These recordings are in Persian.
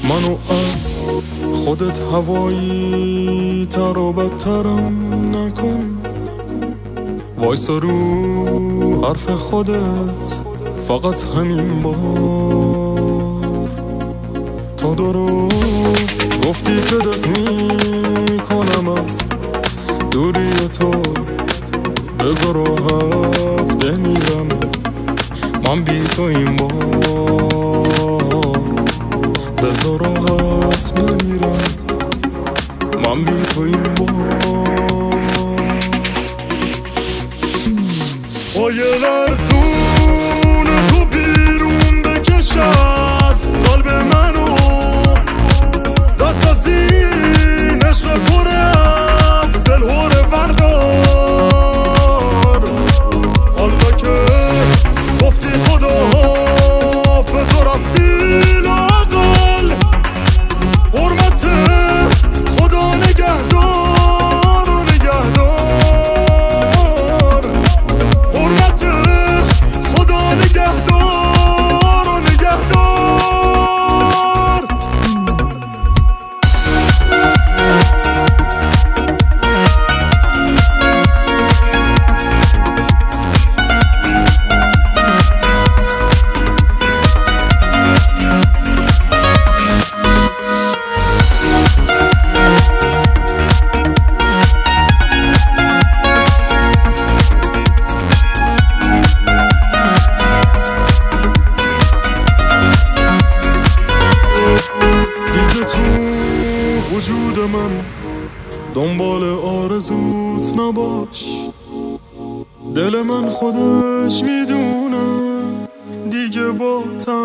منو از خودت هوایی تر و بدترم نکن، وایسا رو حرف خودت فقط همین بار. تا درست گفتی که دق میکنم از دوری تو، بذار راحت بمیرم من بی تو این بار. بذار راحت بمیرم من بی تو این بار. پای لرزون تو بیرون بکش از قلب منو، دست از این عشق پر از دلهوره بردار. حالا که گفتی خدا حافظ و رفتی لااقل، حرمت خدا نگهدار و نگهدار. حرمت خدا نگهدار و نگهدار. وجود من دنبال آرزوت نباش، دل من خودش میدونه دیگه با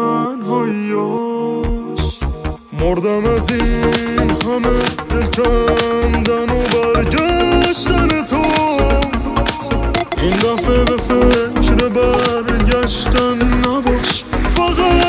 تنهاییاش. مردم از این همه دل کندن و برگشتن تو، این دفعه به فکر برگشتن نباش. فقط